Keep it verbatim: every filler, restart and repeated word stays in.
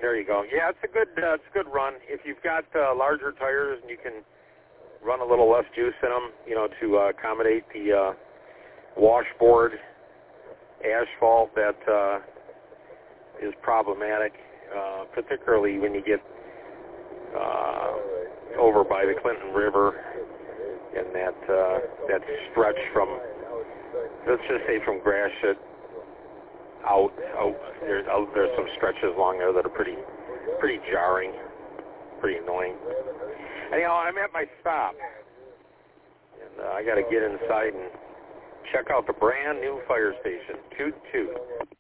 There you go. Yeah, it's a good uh, it's a good run. If you've got uh, larger tires and you can run a little less juice in them, you know, to uh, accommodate the uh, washboard asphalt that uh, is problematic, uh, particularly when you get uh, over by the Clinton River and that uh, that stretch from, let's just say from Gratiot out. out there's out, there's some stretches along there that are pretty pretty jarring, pretty annoying. Anyhow, I'm at my stop, and uh, I got to get inside and check out the brand new fire station. Toot toot.